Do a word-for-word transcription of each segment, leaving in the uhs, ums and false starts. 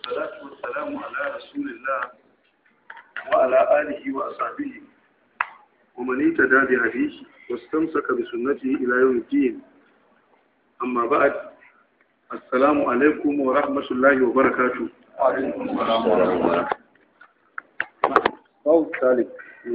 والصلاة والسلام على رسول الله وعلى آله وأصحابه ومن اهتدى بهديه واستمسك بسنته إلى يوم الدين. أما بعد، السلام عليكم ورحمة الله وبركاته. وعليكم السلام ورحمة الله. صوت ذلك.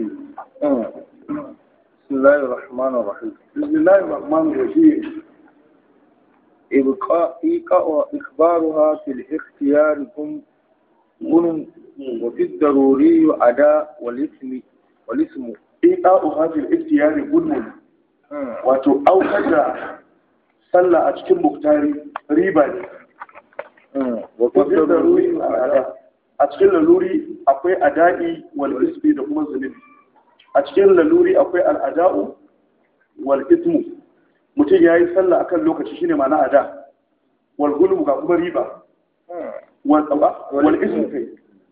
بسم الله الرحمن الرحيم. بسم الله الرحمن الرحيم. إبقاء إيقاء إخبارها في الاختيار كن وفي الضروري أداء والاسم والاسم إيقاء في الاختيار كن wato aukar da sallah a cikin muktari riba ne. A cikin laluri akwai ada'i wal ismi da kuma zunubi. A cikin laluri akwai al'ada'u wal ismu. Mutum ya yi sallah akan lokaci shine ma'ana ada. Wal gulmu ga kuma riba. Wal ismu kai.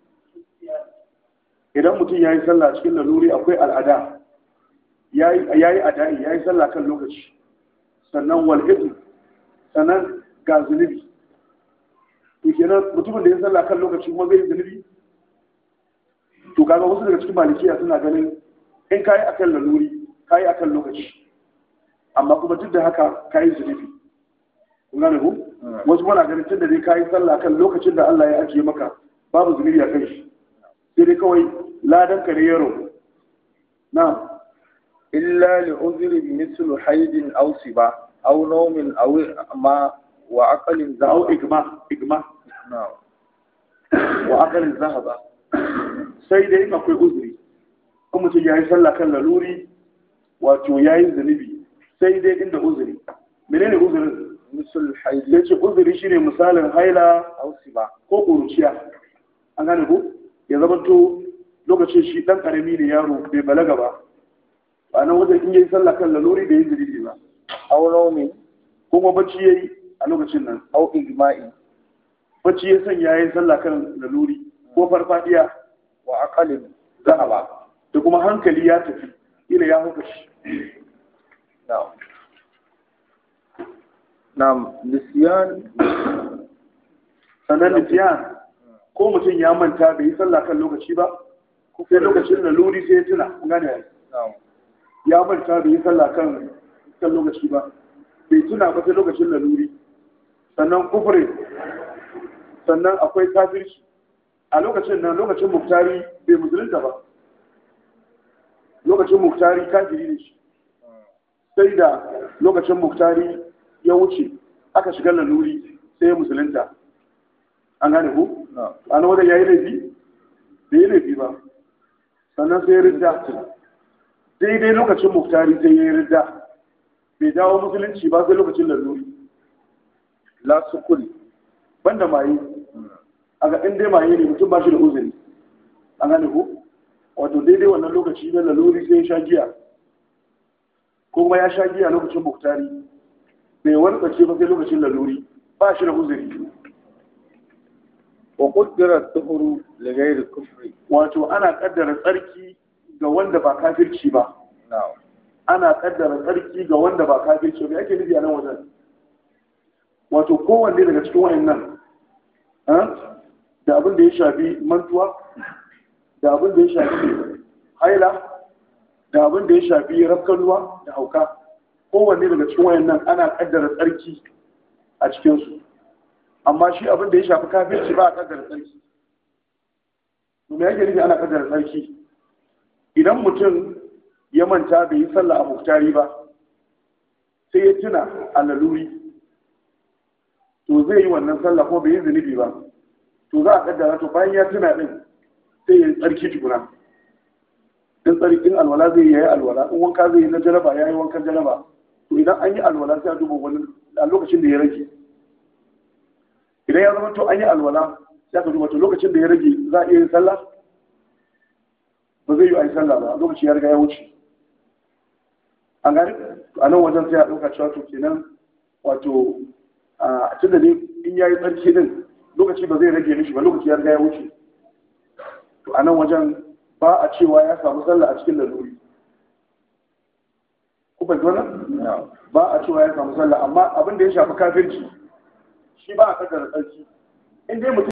Idan mutum ya yi sallah a cikin laluri akwai al'ada. Ya yi ada'i, ya yi sallah kan lokaci. Sannan wal ismu. Sannan ga zunubi. To kenan mutumin da ya sallah kan lokaci kuma zai yi zunubi. To kaga wasu daga cikin malikiya suna ganin in kayi akan laluri kayi akan lokaci, amma kuma duk da haka kayi zunubi. Kun gane ku? Wasu kuma na ganin tun da dai kayi sallah kan lokacin da Allah ya ajiye maka babu zunubi a kai shi, sai dai kawai ladan ka ne yaro. Na illa li uzri mislu haidin aw siba aw nawmin aw ma wa aqalin za au igma igma na wa aqalin zahaba. Sai dai akwai uzuri, kuma mutum ya yi sallah kan laluri wato ya yi zunubi, sai dai inda uzuri. Menene uzurin? mislu haidin Ya ce uzuri shine misalin haila aw siba ko ƙuruciya. An gane ku? Ya zama to lokacin shi ɗan ƙarami ne, yaro bai balaga ba. Ba nan wajen in yi sallah kan laluri bai yi zunubi ba. aw nawmin Kuma bacci ya yi a lokacin nan. aw igma'i Bacci ya sanya ya yi sallah kan laluri ko farfadiya wa aqalin zahaba. Da kuma hankali ya tafi, ila ya hauka shi. na'am na'am nisyan Sannan nisiyan ko mutum ya manta bai yi sallah kan lokaci ba, sai lokacin laluri sai ya tuna. Kun gane ya na'am ya manta bai yi sallah kan kan lokaci ba, bai tuna ba sai lokacin laluri. Sannan kufure, sannan akwai kafirci a lokacin nan, lokacin muktari bai musulunta ba, lokacin muktari kafiri ne shi. Sai da lokacin muktari ya wuce aka shiga laluri sai ya musulunta. An gane ku? A nan wadda ya yi laifi? bai yi laifi ba. Sannan sai ya ridda, daidai lokacin muktari sai ya yi ridda, bai dawo musulunci ba sai lokacin laluri. la sukuri Banda maye, a ga inda maye ne mutum ba shi da uzuri. An gane ku? Wato daidai wannan lokaci na laluri sai ya sha giya, kuma ya sha giya lokacin muktari bai wartsace ba sai lokacin laluri, ba shi da uzuri. wa qaddara tuhuru li ghayri kufri Wato ana kaddara tsarki ga wanda ba kafirci ba. na'am Ana kaddara tsarki ga wanda ba kafirci ba. Ake nufi a nan wajen, wato kowanne daga cikin wayannan da abin da ya shafi mantuwa, da abin da ya shafi haila, da abin da ya shafi rafkanuwa da hauka, kowanne daga cikin wayannan ana kaddara tsarki a cikinsu. Amma shi abin da ya shafi kafirci ba a kaddara tsarki. Me yake nufi ana kaddara tsarki? Idan mutum ya manta bai yi sallah a muftari ba, sai ya tuna a laluri, to zai yi wannan sallah ko bai yi zunubi ba. To za a kaddara, to bayan ya tuna din sai ya yi tsarki tukuna. In tsarkin alwala zai yi alwala, in wanka zai yi na jaraba ya yi wankan jaraba. To idan an yi alwala sai a duba wani a lokacin da ya rage. Idan ya zama to an yi alwala sai aka duba to lokacin da ya rage za a iya yin sallah, ba zai yi a yi sallah ba, lokaci ya riga ya wuce. An gani a nan wajen sai a ɗauka cewa to kenan wato a tun da ne in ya yi tsarki din lokaci ba zai rage mishi ba, lokaci ya riga ya wuce. To a nan wajen ba a cewa ya samu sallah a cikin laluri. Ku fahimci wannan? Ba a cewa ya samu sallah, amma abin da ya shafi kafirci shi ba a kaddara tsarki. In dai mutum